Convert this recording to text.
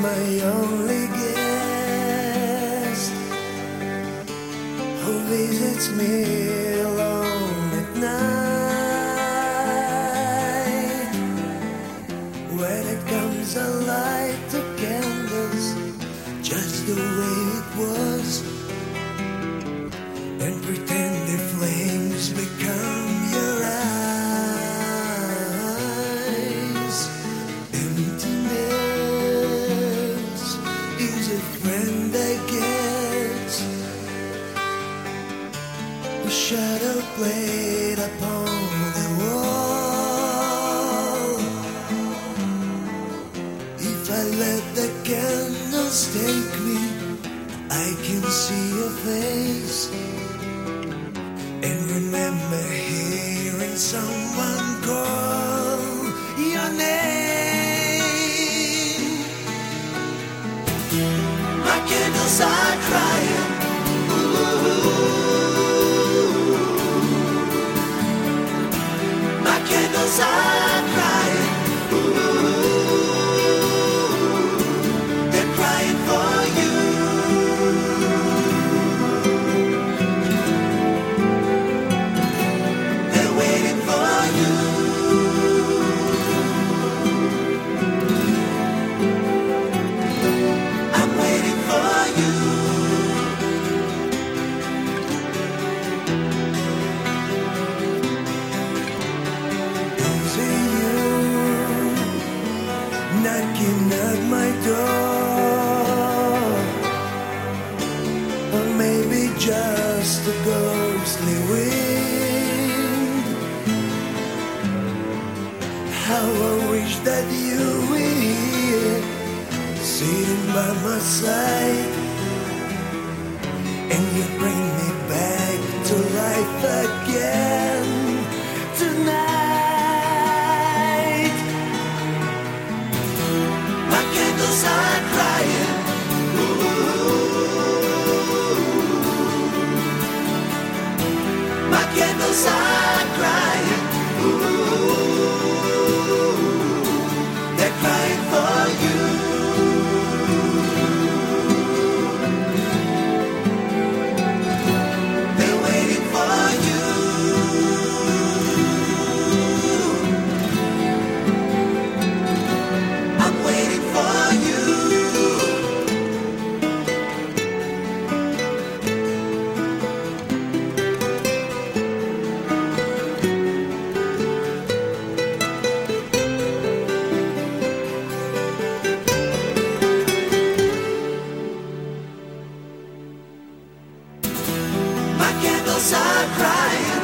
my only guest who visits me alone at night. When it comes, I light the candles just the way it was, and pretend the flames become your eyes. Emptiness is a friend I get, a shadow played upon the wall. If I let the candles take me, I can see your face and remember hearing someone call your name. My candles are crying. My candles are crying. They're crying for you. They're waiting for you. I'm waiting for you. Knocking at my door, or maybe just a ghostly wind. How I wish that you were here, sitting by my side, and you bring me back to life again tonight. My candles are crying. My candles are crying. They're crying for you. They're waiting for you. I'm waiting for you. My candles are crying.